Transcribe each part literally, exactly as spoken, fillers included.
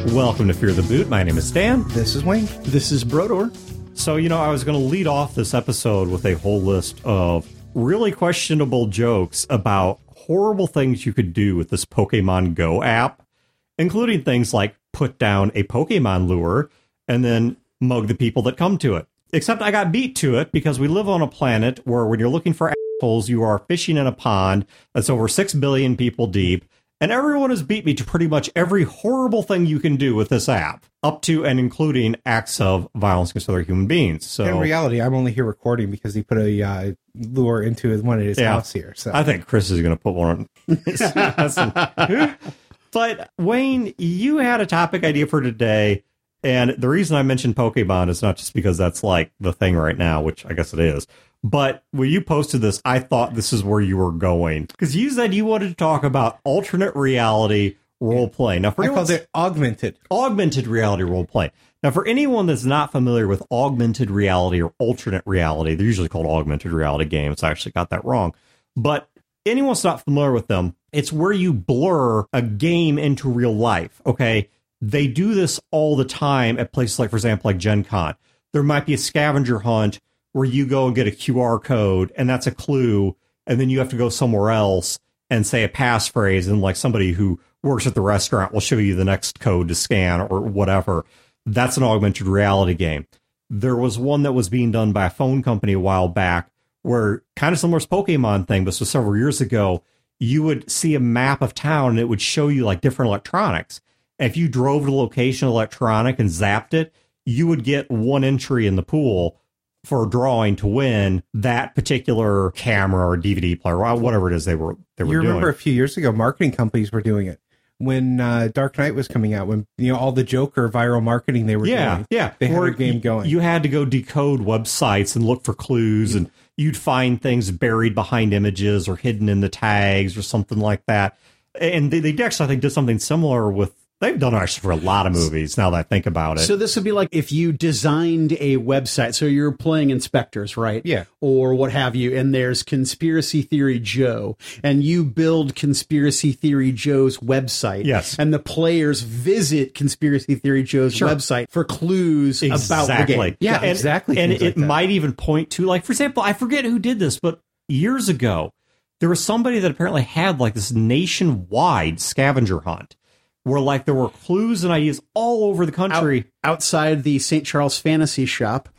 Welcome to Fear the Boot. My name is Stan. This is Wayne. This is Brodor. So, you know, I was going to lead off this episode with a whole list of really questionable jokes about horrible things you could do with this Pokemon Go app, including things like put down a Pokemon lure and then mug the people that come to it. Except I got beat to it because we live on a planet where when you're looking for assholes, you are fishing in a pond that's over six billion people deep. And everyone has beat me to pretty much every horrible thing you can do with this app, up to and including acts of violence against other human beings. So in reality, I'm only here recording because he put a uh, lure into his, one of his yeah, house here. So I think Chris is going to put one on his house. But Wayne, you had a topic idea for today. And the reason I mentioned Pokemon is not just because that's like the thing right now, which I guess it is. But when you posted this, I thought this is where you were going. Because you said you wanted to talk about alternate reality role play. Now, for I called it augmented. Augmented reality role play. Now, for anyone that's not familiar with augmented reality or alternate reality, they're usually called augmented reality games. I actually got that wrong. But anyone that's not familiar with them, it's where you blur a game into real life, okay? They do this all the time at places like, for example, like Gen Con. There might be a scavenger hunt where you go and get a Q R code, and that's a clue, and then you have to go somewhere else and say a passphrase, and like somebody who works at the restaurant will show you the next code to scan or whatever. That's an augmented reality game. There was one that was being done by a phone company a while back where, kind of similar to Pokemon thing, but this was several years ago, you would see a map of town, and it would show you like different electronics. And if you drove to the location of electronic and zapped it, you would get one entry in the pool for drawing to win that particular camera or D V D player, or whatever it is they were they were you doing. remember a few years ago, marketing companies were doing it. When uh, Dark Knight was coming out, when you know all the Joker viral marketing they were yeah, doing, yeah, they had or a game going. You had to go decode websites and look for clues, and you'd find things buried behind images or hidden in the tags or something like that. And they, they actually, I think, did something similar with. They've done it actually for a lot of movies, now that I think about it. So this would be like if you designed a website. So you're playing inspectors, right? Yeah. Or what have you. And there's Conspiracy Theory Joe. And you build Conspiracy Theory Joe's website. Yes. And the players visit Conspiracy Theory Joe's sure. website for clues exactly. about the game. Yeah, and, exactly. And it like might even point to, like, for example, I forget who did this, but years ago, there was somebody that apparently had, like, this nationwide scavenger hunt. Where like there were clues and ideas all over the country. Out, outside the Saint Charles Fantasy Shop.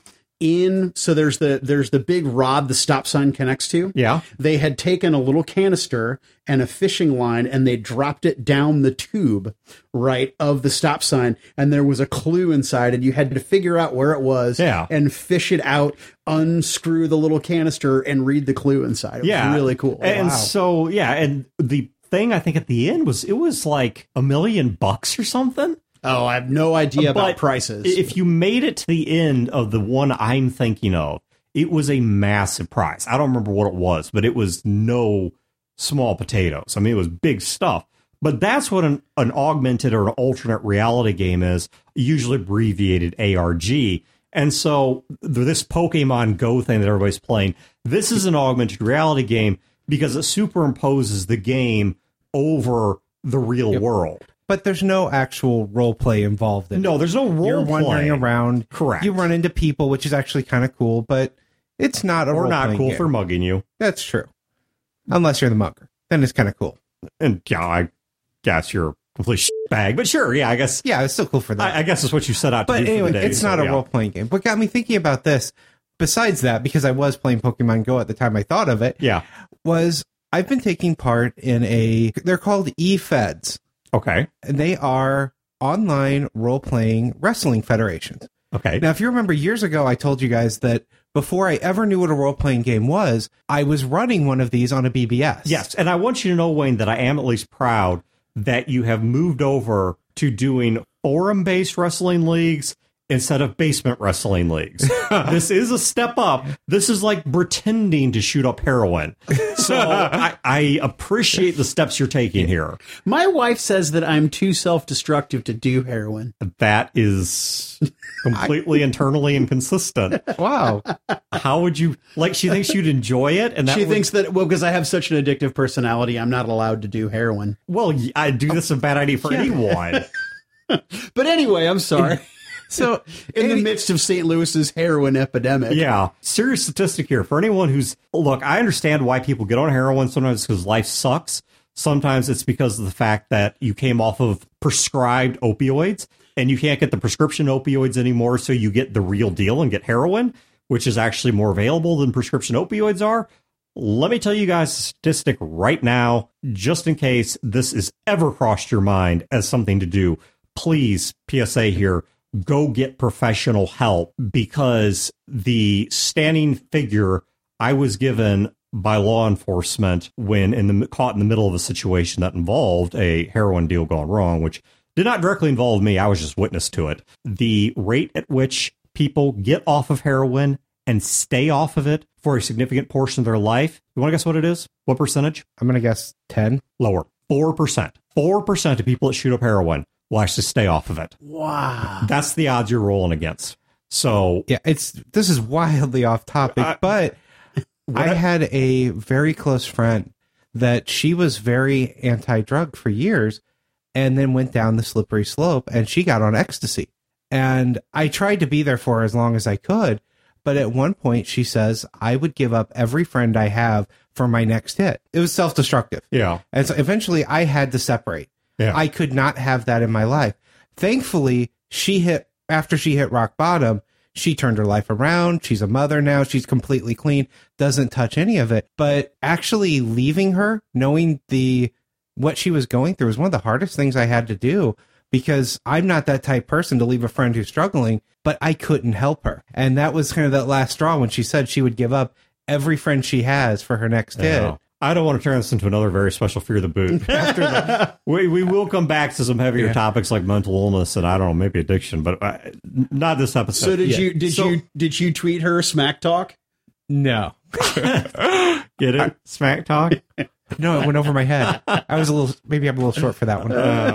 In so there's the there's the big rod the stop sign connects to. Yeah. They had taken a little canister and a fishing line and they dropped it down the tube, right, of the stop sign, and there was a clue inside and you had to figure out where it was yeah. and fish it out, unscrew the little canister and read the clue inside. It was yeah. really cool. And wow. so yeah, and the thing I think at the end was it was like a million bucks or something. Oh, I have no idea but about prices. If you made it to the end of the one I'm thinking of, it was a massive prize. I don't remember what it was, but it was no small potatoes. I mean, it was big stuff. But that's what an, an augmented or an alternate reality game is, usually abbreviated A R G. And so this Pokemon Go thing that everybody's playing, this is an augmented reality game because it superimposes the game over the real yep. world. But there's no actual role play involved in no, it. No, there's no role You're play. wandering around. Correct. You run into people, which is actually kind of cool, but it's not a or role not cool game. for mugging you. That's true. Unless you're the mugger. Then it's kind of cool. And yeah, I guess you're a complete bag. But sure, yeah, I guess. Yeah, it's still cool for that. I, I guess it's what you set out to but do for anyway, the day. It's so, not a yeah. role-playing game. What got me thinking about this, besides that, because I was playing Pokemon Go at the time I thought of it, yeah, was I've been taking part in a, they're called E-Feds. Okay. And they are online role-playing wrestling federations. Okay. Now, if you remember years ago, I told you guys that before I ever knew what a role-playing game was, I was running one of these on a B B S. Yes, and I want you to know, Wayne, that I am at least proud that you have moved over to doing forum-based wrestling leagues instead of basement wrestling leagues. This is a step up. This is like pretending to shoot up heroin. So I, I appreciate the steps you're taking here. My wife says that I'm too self-destructive to do heroin. That is completely internally inconsistent. Wow. How would you, like, she thinks you'd enjoy it? And that she would, thinks that, well, because I have such an addictive personality, I'm not allowed to do heroin. Well, I do this a bad idea for Yeah. anyone. But anyway, I'm sorry. So in the any- midst of Saint Louis's heroin epidemic. Yeah. Serious statistic here. For anyone who's, look, I understand why people get on heroin. Sometimes because life sucks. Sometimes it's because of the fact that you came off of prescribed opioids and you can't get the prescription opioids anymore. So you get the real deal and get heroin, which is actually more available than prescription opioids are. Let me tell you guys a statistic right now, just in case this has ever crossed your mind as something to do. Please, P S A here, go get professional help, because the standing figure I was given by law enforcement when in the caught in the middle of a situation that involved a heroin deal gone wrong, which did not directly involve me, I was just witness to it. The rate at which people get off of heroin and stay off of it for a significant portion of their life, you want to guess what it is? What percentage? I'm going to guess ten. Lower. four percent. four percent of people that shoot up heroin will actually stay off of it. Wow. That's the odds you're rolling against. So, Yeah, it's this is wildly off topic, Uh, but I I- had a very close friend that she was very anti-drug for years and then went down the slippery slope and she got on ecstasy. And I tried to be there for her as long as I could, but at one point she says, I would give up every friend I have for my next hit. It was self-destructive. yeah. And so eventually I had to separate. Yeah. I could not have that in my life. Thankfully, she hit, after she hit rock bottom, she turned her life around. She's a mother now. She's completely clean, doesn't touch any of it. But actually leaving her, knowing the, what she was going through was one of the hardest things I had to do, because I'm not that type person to leave a friend who's struggling, but I couldn't help her. And that was kind of that last straw when she said she would give up every friend she has for her next hit. Yeah. I don't want to turn this into another very special Fear the Boot. After the, we, we will come back to some heavier Yeah. topics like mental illness and I don't know, maybe addiction, but uh, not this episode. So did Yeah. you did So- you did you tweet her smack talk? No. Get it? Smack talk? No, it went over my head. I was a little, maybe I'm a little short for that one.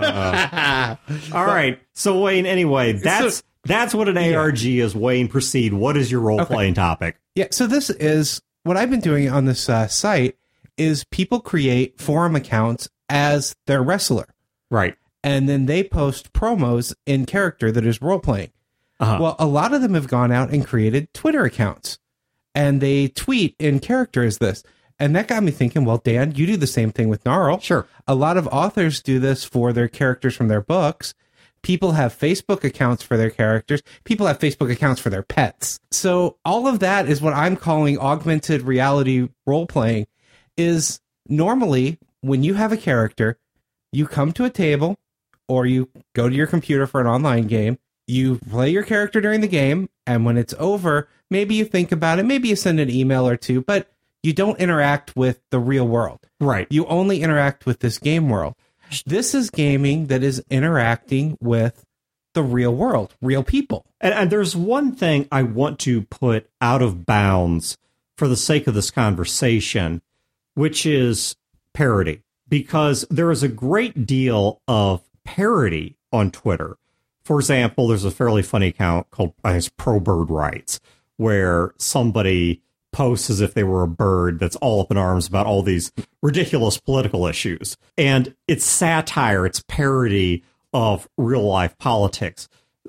Uh, all right. So Wayne, anyway, that's So- that's what an A R G is. Wayne, proceed. What is your role playing topic? Yeah, so this is what I've been doing on this uh, site is people create forum accounts as their wrestler, Right. and then they post promos in character that is role playing. Uh-huh. Well, a lot of them have gone out and created Twitter accounts, and they tweet in character as this. And that got me thinking, well, Dan, you do the same thing with Gnarl. Sure. A lot of authors do this for their characters from their books. People have Facebook accounts for their characters. People have Facebook accounts for their pets. So all of that is what I'm calling augmented reality role playing. Is normally when you have a character, you come to a table or you go to your computer for an online game. You play your character during the game, and when it's over, maybe you think about it. Maybe you send an email or two, but you don't interact with the real world. Right. You only interact with this game world. This is gaming that is interacting with the real world, real people. And, and there's one thing I want to put out of bounds for the sake of this conversation, which is parody, because there is a great deal of parody on Twitter. For example, there's a fairly funny account called I think it's Pro Bird Rights, where somebody posts as if they were a bird that's all up in arms about all these ridiculous political issues. And it's satire, it's parody of real life politics.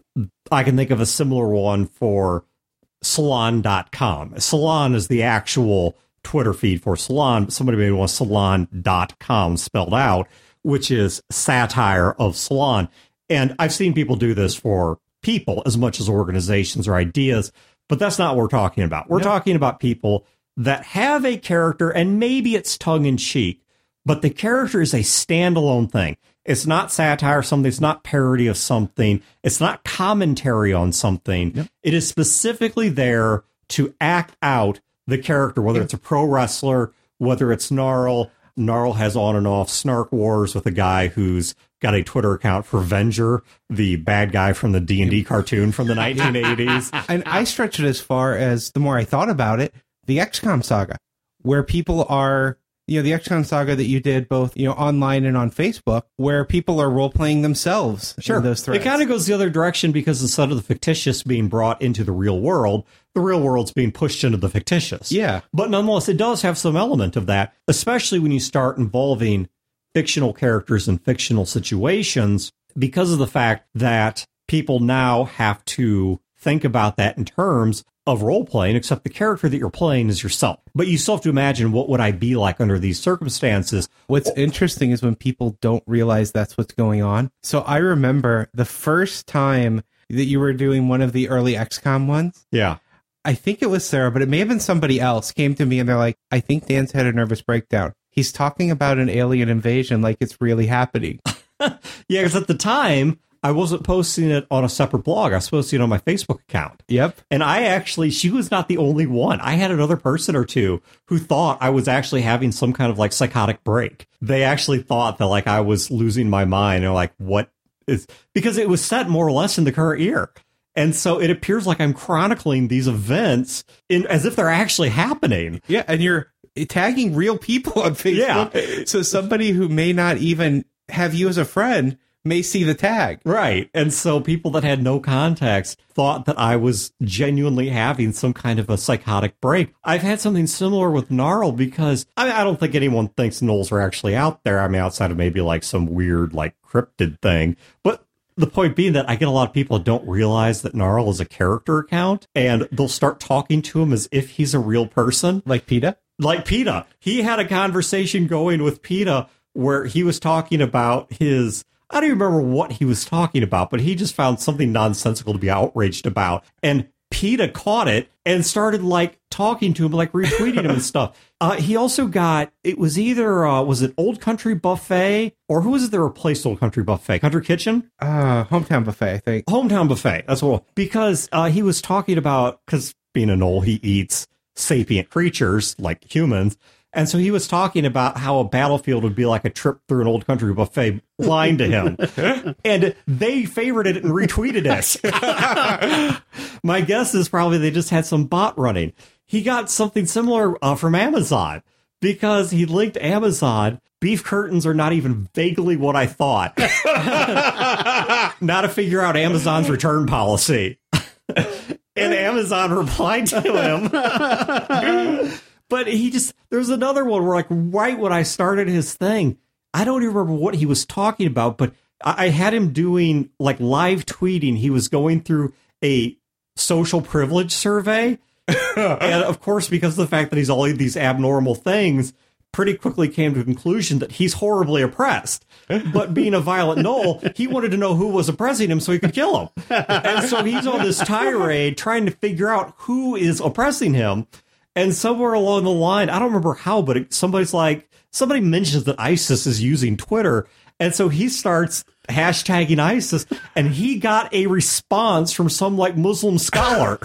I can think of a similar one for Salon dot com. Salon is the actual Twitter feed for Salon, but somebody maybe wants Salon dot com spelled out, which is satire of Salon. And I've seen people do this for people as much as organizations or ideas, but that's not what we're talking about. We're No. talking about people that have a character, and maybe it's tongue in cheek, but the character is a standalone thing. It's not satire of something. It's not parody of something. It's not commentary on something. Yep. It is specifically there to act out the character, whether it's a pro wrestler, whether it's Gnarl. Gnarl has on and off snark wars with a guy who's got a Twitter account for Venger, the bad guy from the D and D cartoon from the nineteen eighties. And I stretch it as far as, the more I thought about it, the X COM saga, where people are, you know, the X COM saga that you did both, you know, online and on Facebook, where people are role playing themselves Sure. in those threads. It kind of goes the other direction, because instead of the fictitious being brought into the real world, the real world's being pushed into the fictitious. Yeah. But nonetheless, it does have some element of that, especially when you start involving fictional characters in fictional situations. because of the fact that people now have to think about that in terms of role-playing, except the character that you're playing is yourself. But you still have to imagine, what would I be like under these circumstances? What's interesting is when people don't realize that's what's going on. So I remember the first time that you were doing one of the early X COM ones. Yeah. I think it was Sarah, but it may have been somebody else came to me and they're like, I think Dan's had a nervous breakdown. He's talking about an alien invasion like it's really happening. Yeah, because at the time, I wasn't posting it on a separate blog. I was posting it on my Facebook account. Yep. And I actually, she was not the only one. I had another person or two who thought I was actually having some kind of like psychotic break. They actually thought that like I was losing my mind. They're like, what is, because it was set more or less in the current year. And so it appears like I'm chronicling these events in as if they're actually happening. Yeah. And you're tagging real people on Facebook. Yeah. So somebody who may not even have you as a friend may see the tag. Right. And so people that had no context thought that I was genuinely having some kind of a psychotic break. I've had something similar with Gnarl because I, mean, I don't think anyone thinks gnolls are actually out there. I mean, outside of maybe like some weird like cryptid thing. But the point being that I get a lot of people that don't realize that Gnarl is a character account, and they'll start talking to him as if he's a real person. Like PETA? Like PETA. He had a conversation going with PETA where he was talking about his... I don't even remember what he was talking about, but he just found something nonsensical to be outraged about. And PETA caught it and started like talking to him, like retweeting him and stuff. Uh, he also got, it was either, uh, was it Old Country Buffet, or who was it that replaced Old Country Buffet? Country Kitchen? Uh, Hometown Buffet, I think. Hometown Buffet. That's what, because uh, he was talking about, because being a gnoll, he eats sapient creatures like humans. And so he was talking about how a battlefield would be like a trip through an Old Country Buffet line to him. And they favorited it and retweeted it. My guess is probably they just had some bot running. He got something similar uh, from Amazon because he linked Amazon. Beef curtains are not even vaguely what I thought. Now to figure out Amazon's return policy. And Amazon replied to him. But he just, there's another one where like right when I started his thing, I don't even remember what he was talking about, but I, I had him doing like live tweeting. He was going through a social privilege survey. And of course, because of the fact that he's all these abnormal things, pretty quickly came to the conclusion that he's horribly oppressed. But being a violent gnoll, he wanted to know who was oppressing him so he could kill him. And so he's on this tirade trying to figure out who is oppressing him. And somewhere along the line, I don't remember how, but it, somebody's like, somebody mentions that ISIS is using Twitter. And so he starts hashtagging ISIS, and he got a response from some like Muslim scholar.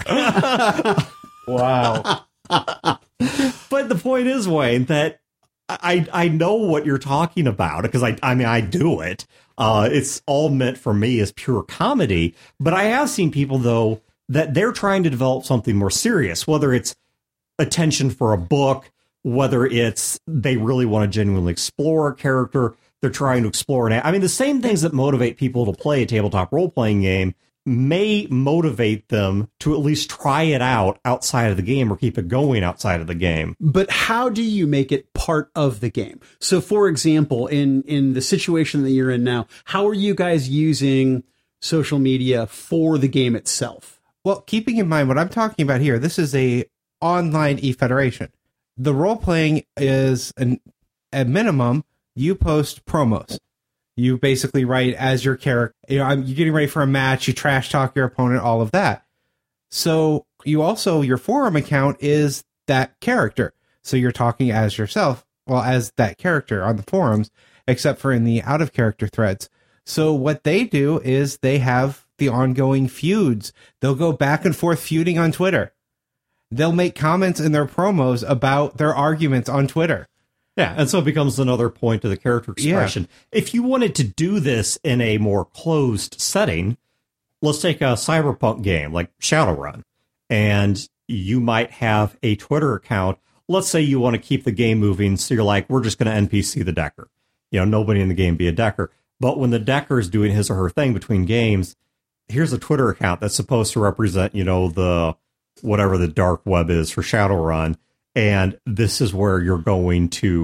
Wow. But the point is, Wayne, that I I know what you're talking about because I I mean, I do it. Uh, it's all meant for me as pure comedy. But I have seen people, though, that they're trying to develop something more serious, whether it's attention for a book, whether it's they really want to genuinely explore a character, they're trying to explore an. I mean, the same things that motivate people to play a tabletop role-playing game may motivate them to at least try it out outside of the game or keep it going outside of the game. But how do you make it part of the game? So, for example, in, in the situation that you're in now, how are you guys using social media for the game itself? Well, keeping in mind what I'm talking about here, this is a online e-federation. The role-playing is an, at minimum, you post promos. You basically write as your character, you know, you're getting ready for a match, you trash talk your opponent, all of that. So you also, your forum account is that character. So you're talking as yourself, well, as that character on the forums, except for in the out of character threads. So what they do is they have the ongoing feuds. They'll go back and forth feuding on Twitter. They'll make comments in their promos about their arguments on Twitter. Yeah, and so it becomes another point of the character expression. Yeah. If you wanted to do this in a more closed setting, let's take a cyberpunk game like Shadowrun, and you might have a Twitter account. Let's say you want to keep the game moving, so you're like, we're just going to N P C the Decker. You know, nobody in the game be a Decker. But when the Decker is doing his or her thing between games, here's a Twitter account that's supposed to represent, you know, the whatever the dark web is for Shadowrun. And this is where you're going to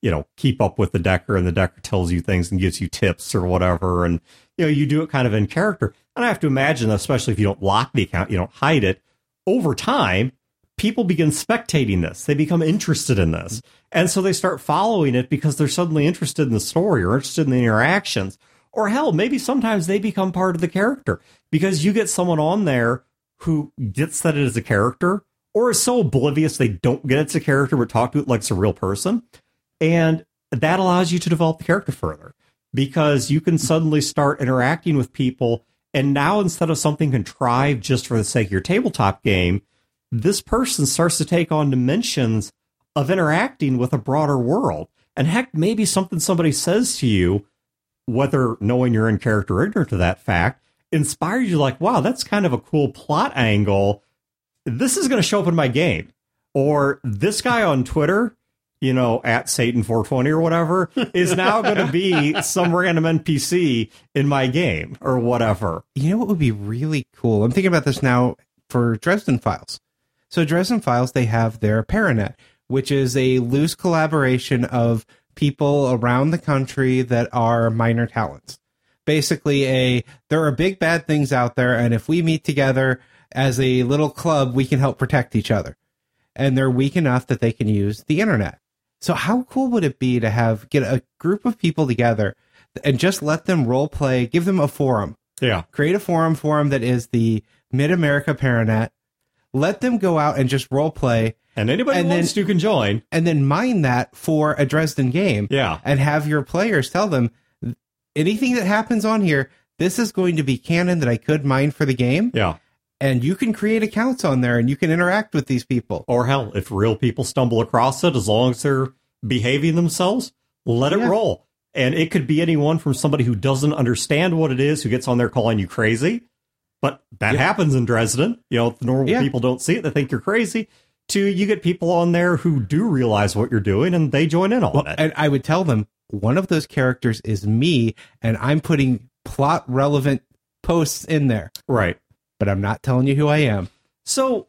you know, keep up with the Decker, and the Decker tells you things and gives you tips or whatever. And, you know, you do it kind of in character. And I have to imagine, especially if you don't lock the account, you don't hide it, over time, people begin spectating this. They become interested in this. And so they start following it because they're suddenly interested in the story or interested in the interactions. Or hell, maybe sometimes they become part of the character because you get someone on there who gets that it is a character or is so oblivious they don't get it's a character but talk to it like it's a real person. And that allows you to develop the character further because you can suddenly start interacting with people. And now instead of something contrived just for the sake of your tabletop game, this person starts to take on dimensions of interacting with a broader world. And heck, maybe something somebody says to you, whether knowing you're in character or ignorant to that fact, inspires you like, wow, that's kind of a cool plot angle. This is going to show up in my game. Or this guy on Twitter, you know, at Satan four twenty or whatever, is now going to be some random N P C in my game or whatever. You know what would be really cool? I'm thinking about this now for Dresden Files. So Dresden Files, they have their Paranet, which is a loose collaboration of people around the country that are minor talents. Basically, a there are big bad things out there, and if we meet together as a little club, we can help protect each other. And they're weak enough that they can use the internet. So how cool would it be to have get a group of people together and just let them role play, give them a forum. Yeah. Create a forum for them that is the Mid-America Paranet. Let them go out and just role play. And anybody and who wants then, to can join. And then mine that for a Dresden game. Yeah. And have your players tell them, anything that happens on here, this is going to be canon that I could mine for the game. Yeah. And you can create accounts on there and you can interact with these people. Or hell, if real people stumble across it, as long as they're behaving themselves, let it Yeah. roll. And it could be anyone from somebody who doesn't understand what it is, who gets on there calling you crazy. But that Yeah. happens in Dresden. You know, if the normal Yeah. people don't see it, they think you're crazy. To you get people on there who do realize what you're doing and they join in on Well, it. and I would tell them, one of those characters is me, and I'm putting plot relevant posts in there. Right. But I'm not telling you who I am. So,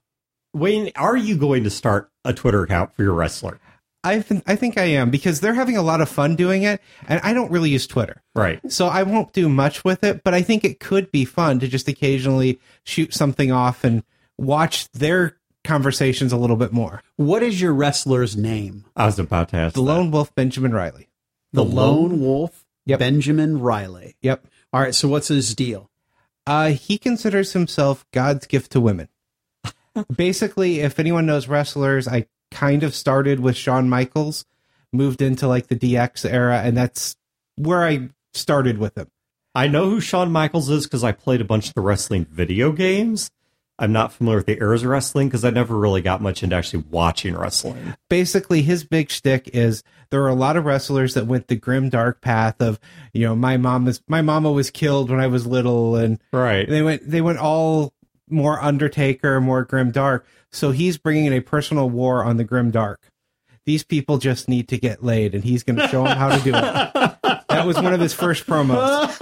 Wayne, are you going to start a Twitter account for your wrestler? I th- I think I am, because they're having a lot of fun doing it, and I don't really use Twitter. Right. So I won't do much with it, but I think it could be fun to just occasionally shoot something off and watch their conversations a little bit more. What is your wrestler's name? I was about to ask The that. Lone Wolf Benjamin Riley. The, The Lone Lone- Wolf Yep. Benjamin Riley. Yep. All right, so what's his deal? Uh, he considers himself God's gift to women. Basically, if anyone knows wrestlers, I kind of started with Shawn Michaels, moved into like the D X era, and that's where I started with him. I know who Shawn Michaels is because I played a bunch of the wrestling video games. I'm not familiar with the eras of wrestling because I never really got much into actually watching wrestling. Basically, his big shtick is there are a lot of wrestlers that went the grim dark path of, you know, my mom is my mama was killed when I was little, and Right. they went they went all more Undertaker, more grim dark. So he's bringing in a personal war on the grim dark. These people just need to get laid, and he's going to show them how to do it. That was one of his first promos.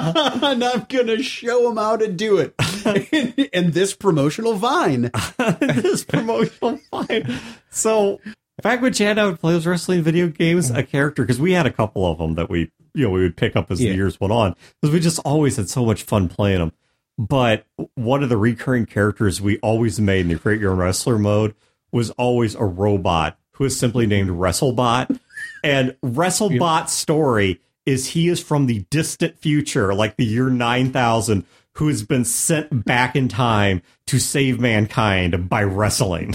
And I'm going to show him how to do it. in, in this promotional vine. This promotional fine. So, back when Chad and I would play those wrestling video games, a character, because we had a couple of them that we, you know, we would pick up as Yeah. the years went on, because we just always had so much fun playing them. But one of the recurring characters we always made in the Create Your Own Wrestler mode was always a robot who is simply named WrestleBot. And WrestleBot's story is he is from the distant future, like the year nine thousand, who has been sent back in time to save mankind by wrestling.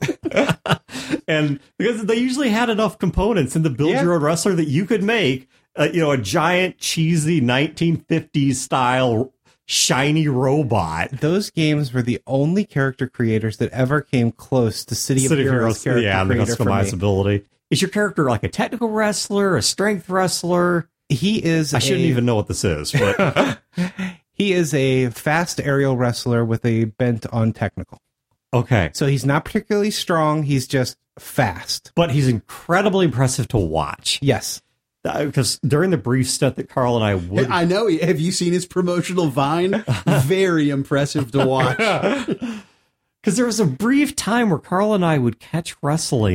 And because they usually had enough components in the build Yeah. your own wrestler that you could make, uh, you know, a giant cheesy nineteen fifties style shiny robot. Those games were the only character creators that ever came close to City, City of of Heroes Heroes, character yeah, and the creator for me. customizability. Is your character like a technical wrestler, a strength wrestler? He is. I shouldn't a, even know what this is, but He is a fast aerial wrestler with a bent on technical. okay. So he's not particularly strong. He's just fast. But he's incredibly impressive to watch. Yes. Because during the brief stint that Carl and I would I know. Have you seen his promotional vine? Very impressive to watch. because there was a brief time where Carl and I would catch wrestling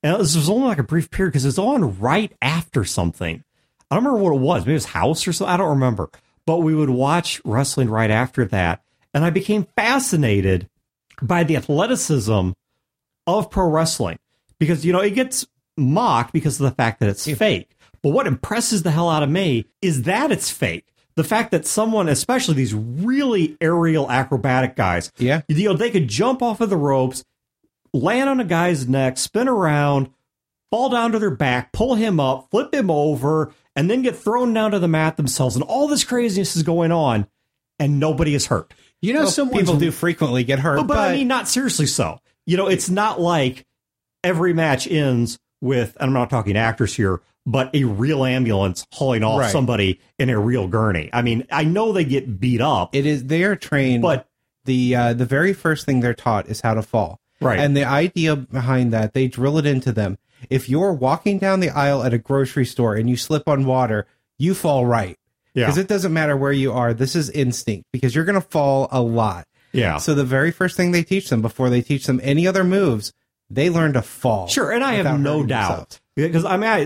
And this was only like a brief period because it's on right after something. I don't remember what it was. Maybe it was House or something. I don't remember. But we would watch wrestling right after that. And I became fascinated by the athleticism of pro wrestling. Because, you know, it gets mocked because of the fact that it's fake. But what impresses the hell out of me is that it's fake. The fact that someone, especially these really aerial acrobatic guys, yeah, you know, they could jump off of the ropes, land on a guy's neck, spin around, fall down to their back, pull him up, flip him over, and then get thrown down to the mat themselves. And all this craziness is going on, and nobody is hurt. You know, well, some people do frequently get hurt. But, but, but I mean, not seriously so. You know, it's not like every match ends with, and I'm not talking actors here, but a real ambulance hauling off right. somebody in a real gurney. I mean, I know they get beat up. It is, they are trained, but the uh, the very first thing they're taught is how to fall. Right. And the idea behind that, they drill it into them. If you're walking down the aisle at a grocery store and you slip on water, you fall right. Yeah. Because it doesn't matter where you are. This is instinct because you're going to fall a lot. Yeah. So the very first thing they teach them before they teach them any other moves, they learn to fall. Sure. And I have no doubt. Because, I mean, I,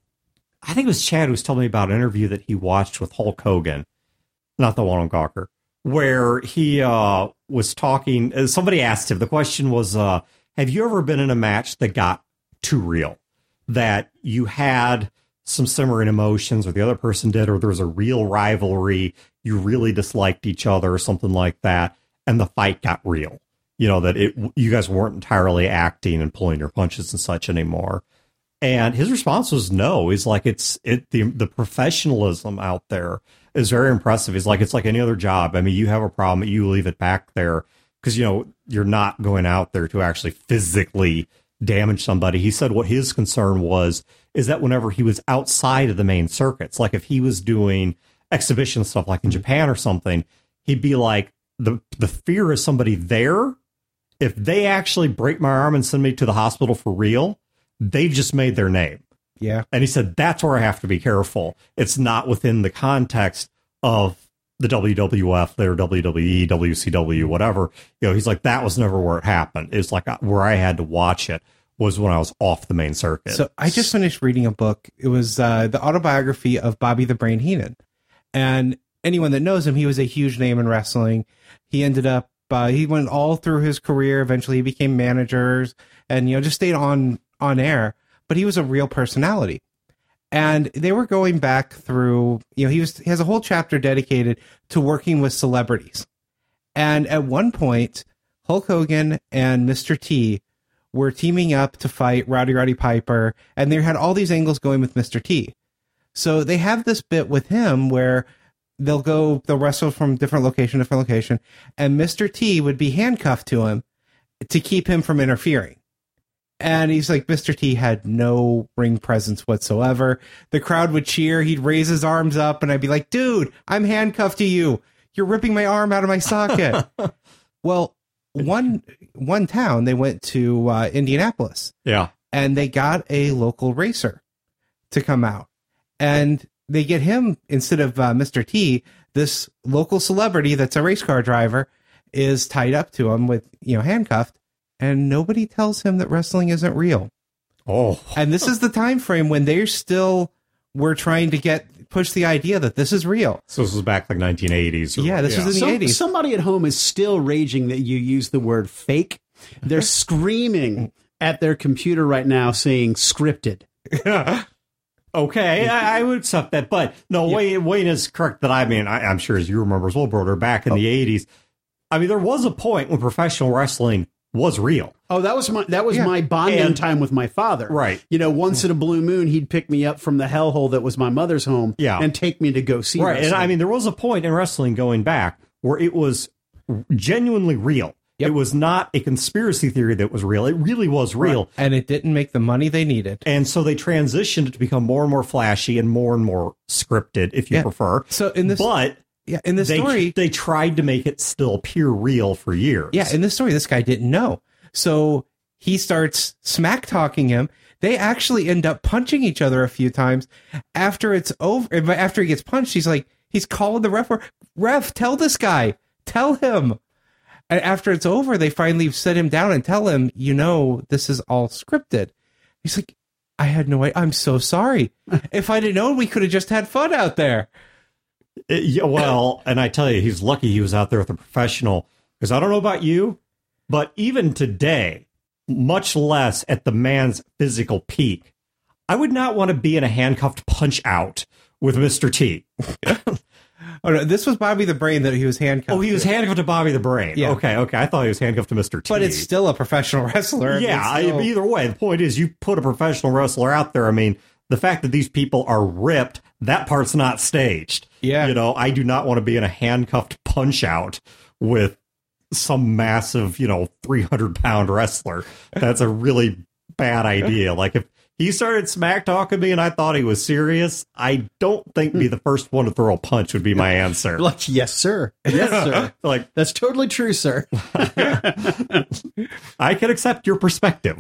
I think it was Chad who was telling me about an interview that he watched with Hulk Hogan, not the one on Gawker, where he uh, was talking. Uh, somebody asked him, the question was, uh, have you ever been in a match that got too real? That you had some simmering emotions, or the other person did, or there was a real rivalry, you really disliked each other, or something like that, and the fight got real. You know, that it you guys weren't entirely acting and pulling your punches and such anymore. And his response was no. He's like, it's it the the professionalism out there is very impressive. He's like, it's like any other job. I mean, you have a problem, you leave it back there because, you know, you're not going out there to actually physically damage somebody. He said what his concern was is that whenever he was outside of the main circuits, like if he was doing exhibition stuff like in Japan or something, he'd be like, the the fear is somebody there. If they actually break my arm and send me to the hospital for real, they just made their name. Yeah. And he said, that's where I have to be careful. It's not within the context of the W W F, their W W E, W C W, whatever. You know, he's like, that was never where it happened. It's like where I had to watch it was when I was off the main circuit. So I just finished reading a book. It was uh, the autobiography of Bobby the Brain Heenan. And anyone that knows him, he was a huge name in wrestling. He ended up, uh, he went all through his career. Eventually he became managers and, you know, just stayed on, on air. But he was a real personality. And they were going back through, you know, he was he has a whole chapter dedicated to working with celebrities. And at one point, Hulk Hogan and Mister T were teaming up to fight Rowdy Roddy Piper, and they had all these angles going with Mister T. So they have this bit with him where they'll go, they'll wrestle from different location to different location, and Mister T would be handcuffed to him to keep him from interfering. And he's like, Mister T had no ring presence whatsoever. The crowd would cheer. He'd raise his arms up, and I'd be like, dude, I'm handcuffed to you. You're ripping my arm out of my socket. Well, one one town, they went to uh, Indianapolis. Yeah. And they got a local racer to come out. And they get him, instead of uh, Mister T, this local celebrity that's a race car driver is tied up to him with, you know, handcuffed. And nobody tells him that wrestling isn't real. Oh. And this is the time frame when they're still were trying to get push the idea that this is real. So this was back like nineteen eighties. Or, yeah, this yeah. was in the so, eighties. Somebody at home is still raging that you use the word fake. They're screaming at their computer right now saying scripted. Okay, I, I would accept that. But no, yeah. Wayne, Wayne is correct that I mean, I, I'm sure as you remember as well, Broder, back in oh. the eighties, I mean, there was a point when professional wrestling was real. Oh, that was my that was yeah. my bonding and, time with my father. Right. You know, once in a blue moon, he'd pick me up from the hellhole that was my mother's home yeah. and take me to go see right. wrestling. And I mean, there was a point in wrestling going back where it was genuinely real. Yep. It was not a conspiracy theory that was real. It really was real. Right. And it didn't make the money they needed. And so they transitioned it to become more and more flashy and more and more scripted, if you yeah. prefer. So in this, but yeah, in this they, story, they tried to make it still pure real for years. Yeah, in this story, this guy didn't know. So he starts smack talking him. They actually end up punching each other a few times. After it's over, after he gets punched, he's like, he's calling the ref, ref, tell this guy, tell him. And after it's over, they finally sit him down and tell him, you know, this is all scripted. He's like, I had no idea. I'm so sorry. If I'd have known, we could have just had fun out there. It, yeah, well, and I tell you, he's lucky he was out there with a professional, because I don't know about you, but even today, much less at the man's physical peak, I would not want to be in a handcuffed punch out with Mister T. Oh, no, this was Bobby the Brain that he was handcuffed Oh, he was to. handcuffed to Bobby the Brain. Yeah. Okay, okay. I thought he was handcuffed to Mister T. But it's still a professional wrestler. Yeah, It's still- I, either way, the point is you put a professional wrestler out there. I mean, the fact that these people are ripped, that part's not staged. Yeah. You know, I do not want to be in a handcuffed punch out with some massive, you know, three hundred pound wrestler. That's a really bad idea. Like, if he started smack talking me and I thought he was serious, I don't think be the first one to throw a punch would be my answer. Like, yes, sir. Yes, sir. Like, That's totally true, sir. I can accept your perspective.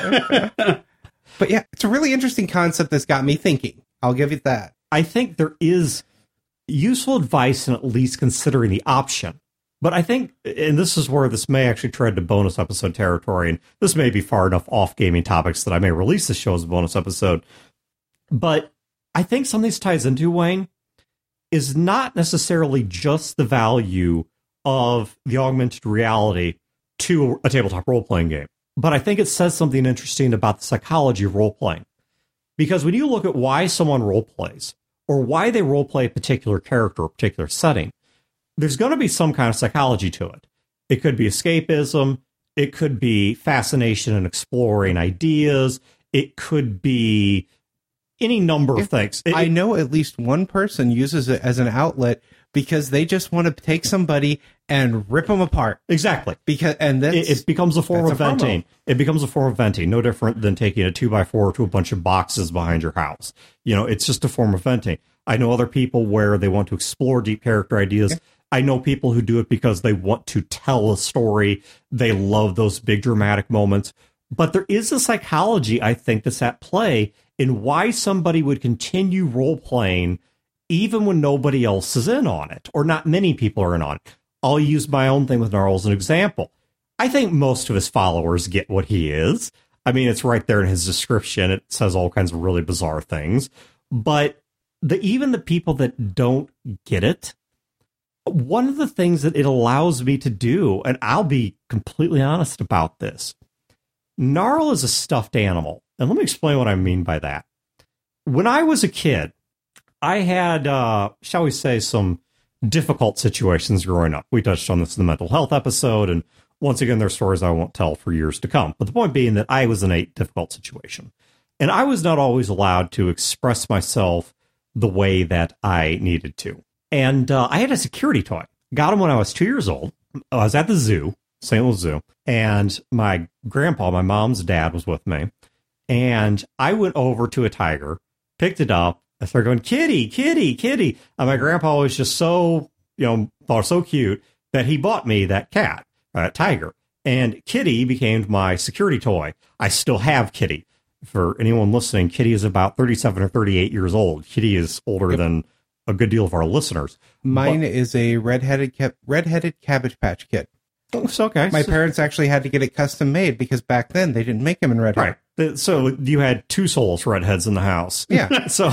But yeah, it's a really interesting concept that's got me thinking. I'll give you that. I think there is useful advice in at least considering the option. But I think, and this is where this may actually tread to bonus episode territory, and this may be far enough off gaming topics that I may release this show as a bonus episode. But I think something this ties into, Wayne, is not necessarily just the value of the augmented reality to a tabletop role-playing game. But I think it says something interesting about the psychology of role-playing. Because when you look at why someone role-plays, or why they role-play a particular character or a particular setting, there's going to be some kind of psychology to it. It could be escapism. It could be fascination in exploring ideas. It could be any number of things. It, I know at least one person uses it as an outlet because they just want to take somebody and rip them apart. Exactly. Because and that's, it, it becomes a form that's of a promo. venting. It becomes a form of venting, no different than taking a two by four to a bunch of boxes behind your house. You know, it's just a form of venting. I know other people where they want to explore deep character ideas. Yeah. I know people who do it because they want to tell a story. They love those big dramatic moments. But there is a psychology, I think, that's at play in why somebody would continue role-playing even when nobody else is in on it, or not many people are in on it. I'll use my own thing with Gnarl as an example. I think most of his followers get what he is. I mean, it's right there in his description. It says all kinds of really bizarre things. But the even the people that don't get it, one of the things that it allows me to do, and I'll be completely honest about this, Gnarl is a stuffed animal. And let me explain what I mean by that. When I was a kid, I had, uh, shall we say, some difficult situations growing up. We touched on this in the mental health episode, and once again, there are stories I won't tell for years to come. But the point being that I was in a difficult situation, and I was not always allowed to express myself the way that I needed to. And uh, I had a security toy. Got him when I was two years old. I was at the zoo, Saint Louis Zoo, and my grandpa, my mom's dad, was with me. And I went over to a tiger, picked it up. I started going, kitty, kitty, kitty. And my grandpa was just so, you know, thought it was so cute that he bought me that cat, that tiger. And Kitty became my security toy. I still have Kitty. For anyone listening, Kitty is about thirty-seven or thirty-eight years old. Kitty is older yep. than a good deal of our listeners. Mine but, is a redheaded ca- redheaded Cabbage Patch Kid. It's okay. My so, parents actually had to get it custom made because back then they didn't make them in red. Right. So you had two souls redheads in the house. Yeah. So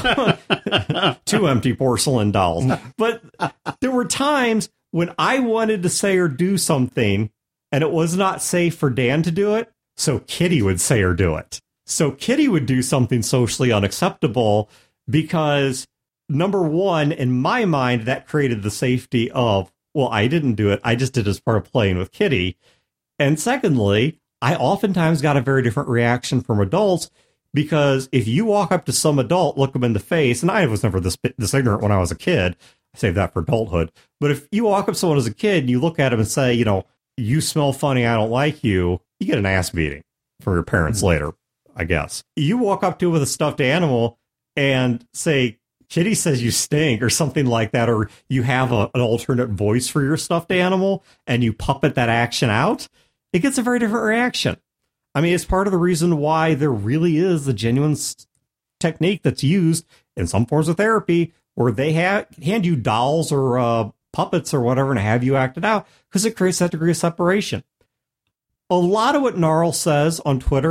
two empty porcelain dolls. But there were times when I wanted to say or do something and it was not safe for Dan to do it. So Kitty would say or do it. So Kitty would do something socially unacceptable because, number one, in my mind, that created the safety of, well, I didn't do it. I just did it as part of playing with Kitty. And secondly, I oftentimes got a very different reaction from adults because if you walk up to some adult, look them in the face, and I was never this, this ignorant when I was a kid. I saved that for adulthood. But if you walk up to someone as a kid and you look at them and say, you know, you smell funny, I don't like you, you get an ass beating from your parents mm-hmm. later, I guess. You walk up to with a stuffed animal and say, Kitty says you stink or something like that, or you have a, an alternate voice for your stuffed animal and you puppet that action out, it gets a very different reaction. I mean, it's part of the reason why there really is a genuine s- technique that's used in some forms of therapy where they ha- hand you dolls or uh, puppets or whatever and have you act it out because it creates that degree of separation. A lot of what Gnarl says on Twitter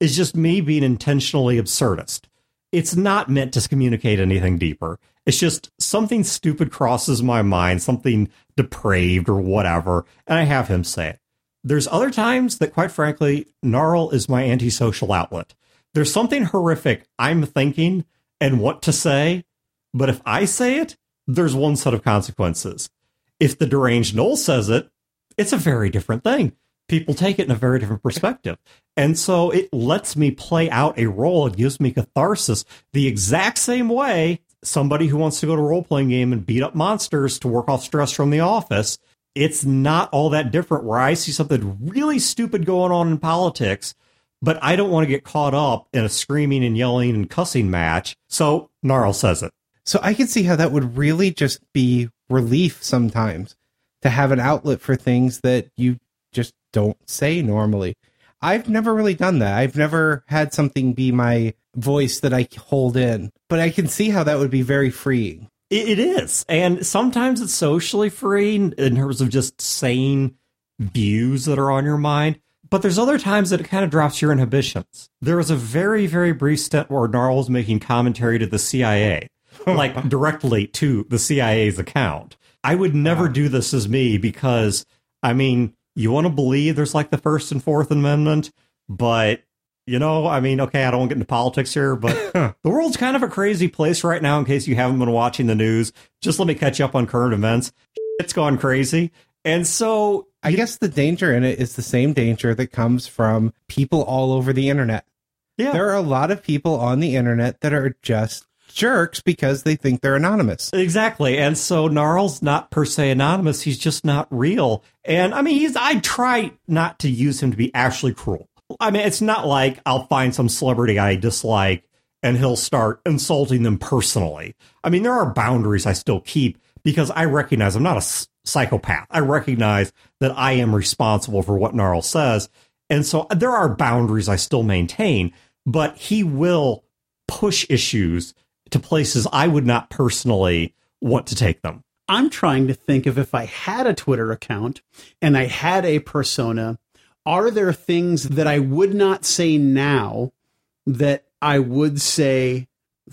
is just me being intentionally absurdist. It's not meant to communicate anything deeper. It's just something stupid crosses my mind, something depraved or whatever, and I have him say it. There's other times that, quite frankly, Gnarl is my antisocial outlet. There's something horrific I'm thinking and want to say, but if I say it, there's one set of consequences. If the deranged Noel says it, it's a very different thing. People take it in a very different perspective. And so it lets me play out a role. It gives me catharsis the exact same way somebody who wants to go to a role-playing game and beat up monsters to work off stress from the office. It's not all that different where I see something really stupid going on in politics, but I don't want to get caught up in a screaming and yelling and cussing match. So Gnarl says it. So I can see how that would really just be relief sometimes to have an outlet for things that you just don't say normally. I've never really done that. I've never had something be my voice that I hold in, but I can see how that would be very freeing. It is. And sometimes it's socially freeing in terms of just saying views that are on your mind. But there's other times that it kind of drops your inhibitions. There was a very, very brief stint where Gnarl was making commentary to the C I A, like directly to the C I A's account. I would never wow. do this as me because, I mean, you want to believe there's like the First and Fourth Amendment, but, you know, I mean, okay, I don't want to get into politics here, but the world's kind of a crazy place right now in case you haven't been watching the news. Just let me catch you up on current events. It's gone crazy. And so I you, guess the danger in it is the same danger that comes from people all over the internet. Yeah. There are a lot of people on the internet that are just jerks because they think they're anonymous. Exactly. And so Gnarl's not per se anonymous. He's just not real. And I mean, he's, I try not to use him to be actually cruel. I mean, it's not like I'll find some celebrity I dislike and he'll start insulting them personally. I mean, there are boundaries I still keep because I recognize I'm not a psychopath. I recognize that I am responsible for what Gnarl says. And so there are boundaries I still maintain, but he will push issues to places I would not personally want to take them. I'm trying to think of if I had a Twitter account and I had a persona, are there things that I would not say now that I would say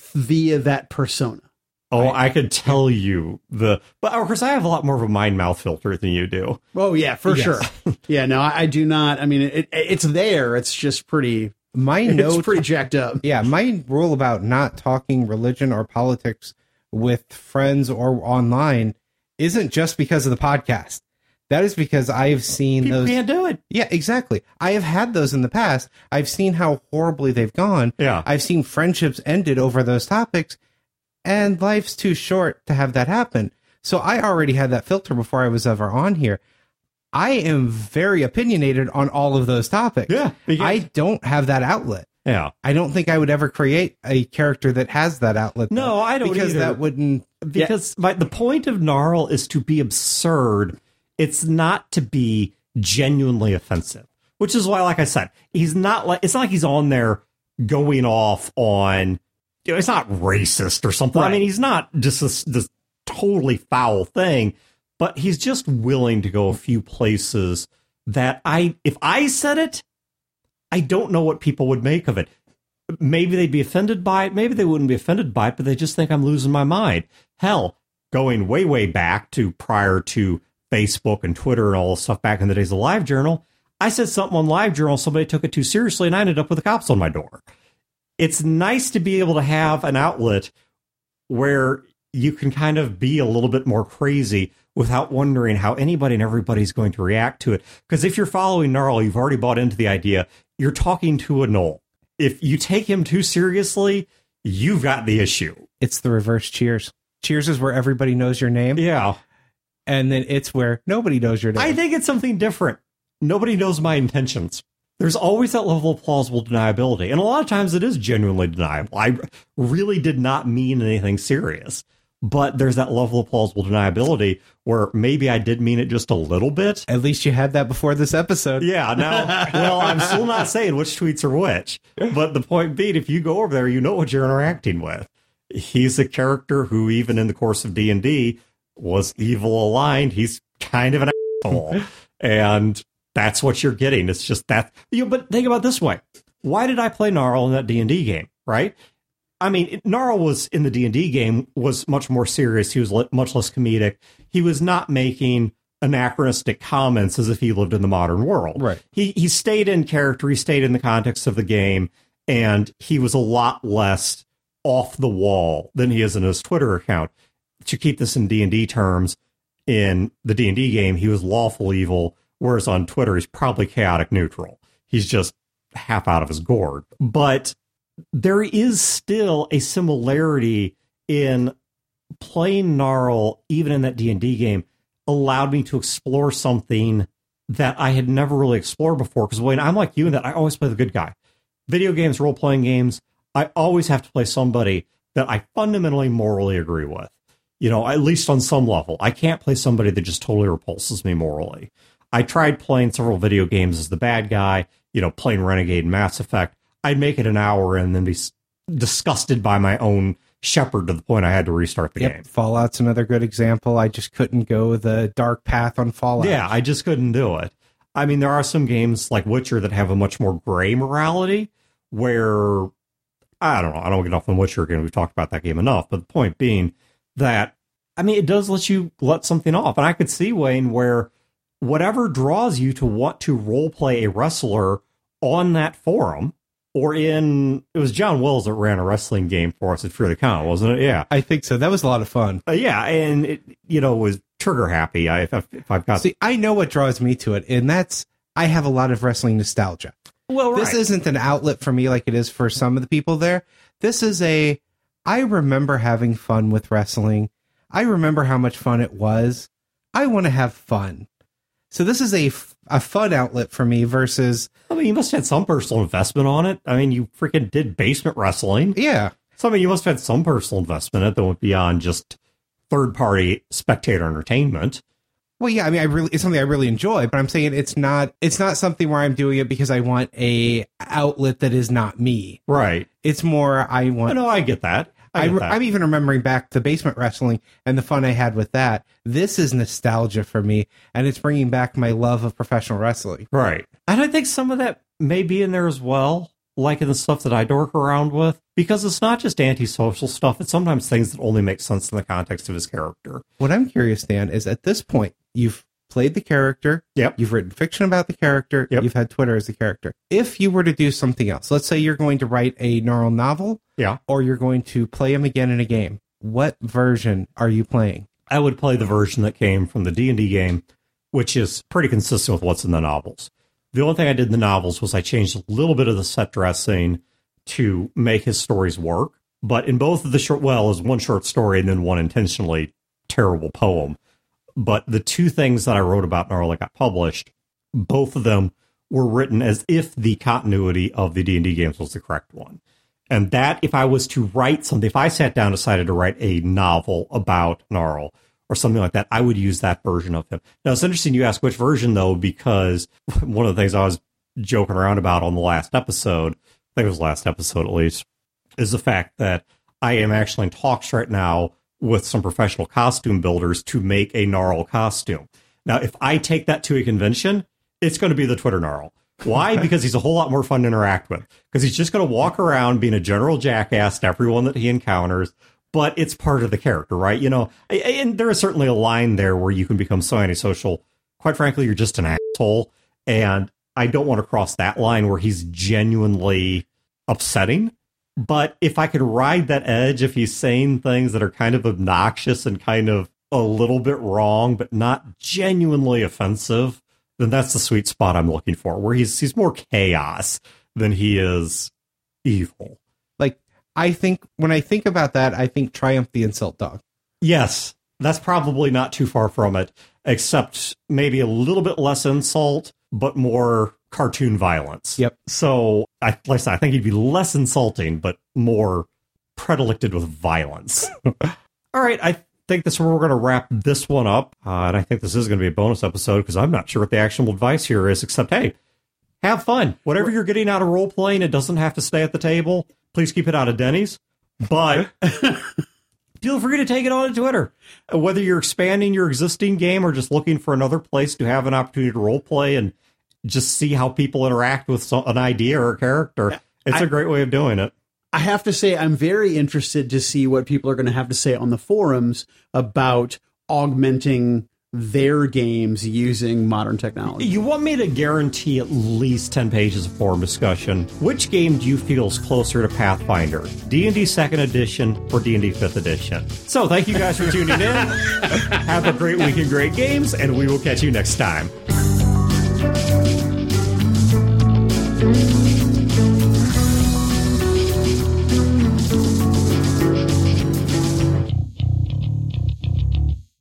via that persona? Oh, I, I could tell you the, but of course I have a lot more of a mind mouth filter than you do. Oh yeah, for yes. sure. Yeah, no, I, I do not. I mean, it, it, it's there. It's just pretty, my it's note, pretty jacked up. Yeah. My rule about not talking religion or politics with friends or online isn't just because of the podcast. That is because I've seen People those. Can't do it. Yeah, exactly. I have had those in the past. I've seen how horribly they've gone. Yeah. I've seen friendships ended over those topics. And life's too short to have that happen. So I already had that filter before I was ever on here. I am very opinionated on all of those topics. Yeah. Because, I don't have that outlet. Yeah. I don't think I would ever create a character that has that outlet. No, though, I don't because either. that wouldn't. Because yeah. my, the point of Gnarl is to be absurd. It's not to be genuinely offensive, which is why, like I said, he's not like, it's not like he's on there going off on, you know, it's not racist or something. Right. I mean, he's not just this, this totally foul thing, but he's just willing to go a few places that I, if I said it, I don't know what people would make of it. Maybe they'd be offended by it. Maybe they wouldn't be offended by it, but they just think I'm losing my mind. Hell, going way, way back to prior to Facebook and Twitter and all this stuff back in the days of LiveJournal, I said something on LiveJournal, somebody took it too seriously, and I ended up with the cops on my door. It's nice to be able to have an outlet where you can kind of be a little bit more crazy without wondering how anybody and everybody's going to react to it. Because if you're following Gnarl, you've already bought into the idea, you're talking to a Noel. If you take him too seriously, you've got the issue. It's the reverse Cheers. Cheers is where everybody knows your name. Yeah. And then it's where nobody knows your name. I think it's something different. Nobody knows my intentions. There's always that level of plausible deniability. And a lot of times it is genuinely deniable. I really did not mean anything serious. But there's that level of plausible deniability where maybe I did mean it just a little bit. At least you had that before this episode. Yeah. Now, well, I'm still not saying which tweets are which. But the point being, if you go over there, you know what you're interacting with. He's a character who, even in the course of D and D, was evil aligned. He's kind of an asshole. And that's what you're getting. It's just that. You know, but think about it this way. why did I play Gnarl in that D and D game, right? I mean, it, Gnarl was in the D and D game was much more serious. He was le- much less comedic. He was not making anachronistic comments as if he lived in the modern world. Right. He he stayed in character. He stayed in the context of the game, and he was a lot less off the wall than he is in his Twitter account. To keep this in D and D terms, in the D and D game, he was lawful evil, whereas on Twitter, he's probably chaotic neutral. He's just half out of his gourd. But there is still a similarity in playing Gnarl, even in that D and D game, allowed me to explore something that I had never really explored before. Because Wayne, I'm like you in that I always play the good guy. Video games, role-playing games, I always have to play somebody that I fundamentally morally agree with. You know, at least on some level. I can't play somebody that just totally repulses me morally. I tried playing several video games as the bad guy, you know, playing Renegade and Mass Effect. I'd make it an hour and then be s- disgusted by my own Shepard to the point I had to restart the Yep, game. Fallout's another good example. I just couldn't go the dark path on Fallout. Yeah, I just couldn't do it. I mean, there are some games like Witcher that have a much more gray morality where, I don't know, I don't want to get off on Witcher again. We've talked about that game enough. But the point being that, I mean, it does let you let something off. And I could see, Wayne, where whatever draws you to want to role play a wrestler on that forum, or in, it was John Wells that ran a wrestling game for us at Fear the Count, wasn't it? Yeah. I think so. That was a lot of fun. Uh, yeah, and it, you know, was trigger happy. I, if, if I've got... See, I know what draws me to it, and that's, I have a lot of wrestling nostalgia. Well, right. This isn't an outlet for me like it is for some of the people there. This is a, I remember having fun with wrestling. I remember how much fun it was. I want to have fun. So this is a, f- a fun outlet for me versus... I mean, you must have had some personal investment on it. I mean, you freaking did basement wrestling. Yeah. So, I mean, you must have had some personal investment in it that went beyond just third-party spectator entertainment. Well, yeah, I mean, I really, it's something I really enjoy, but I'm saying it's not, it's not something where I'm doing it because I want a outlet that is not me. Right. It's more, I want... No, I get that. I I get re- that. I'm even remembering back to basement wrestling and the fun I had with that. This is nostalgia for me, and it's bringing back my love of professional wrestling. Right. And I think some of that may be in there as well, like in the stuff that I dork around with, because it's not just antisocial stuff. It's sometimes things that only make sense in the context of his character. What I'm curious, Dan, is at this point, you've played the character. Yep. You've written fiction about the character. Yep. You've had Twitter as the character. If you were to do something else, let's say you're going to write a Gnarl novel, Yeah. or you're going to play him again in a game, what version are you playing? I would play the version that came from the D and D game, which is pretty consistent with what's in the novels. The only thing I did in the novels was I changed a little bit of the set dressing to make his stories work. But in both of the short, well, it was one short story and then one intentionally terrible poem. But the two things that I wrote about Gnarl that got published, both of them were written as if the continuity of the D and D games was the correct one. And that, if I was to write something, if I sat down and decided to write a novel about Gnarl or something like that, I would use that version of him. Now, it's interesting you ask which version, though, because one of the things I was joking around about on the last episode, I think it was the last episode at least, is the fact that I am actually in talks right now with some professional costume builders to make a Gnarl costume. Now, if I take that to a convention, it's going to be the Twitter Gnarl. Why? Because he's a whole lot more fun to interact with. Because he's just going to walk around being a general jackass to everyone that he encounters, but it's part of the character, right? You know, and there is certainly a line there where you can become so antisocial. Quite frankly, you're just an asshole. And I don't want to cross that line where he's genuinely upsetting. But if I could ride that edge, if he's saying things that are kind of obnoxious and kind of a little bit wrong, but not genuinely offensive, then that's the sweet spot I'm looking for, where he's he's more chaos than he is evil. Like, I think, when I think about that, I think Triumph the Insult Dog. Yes, that's probably not too far from it, except maybe a little bit less insult, but more cartoon violence. Yep. So, I, like I said, I think he'd be less insulting, but more predilected with violence. All right, I think that's where we're going to wrap this one up. Uh, and I think this is going to be a bonus episode because I'm not sure what the actionable advice here is, except, hey, have fun. Whatever you're getting out of role playing, it doesn't have to stay at the table. Please keep it out of Denny's. But feel free to take it on to Twitter. Whether you're expanding your existing game or just looking for another place to have an opportunity to role play and just see how people interact with some, an idea or a character. It's I, a great way of doing it. I have to say, I'm very interested to see what people are going to have to say on the forums about augmenting their games using modern technology. You want me to guarantee at least ten pages of forum discussion. Which game do you feel is closer to Pathfinder? D and D second Edition or D and D fifth Edition? So thank you guys for tuning in. Have a great week in great games, and we will catch you next time.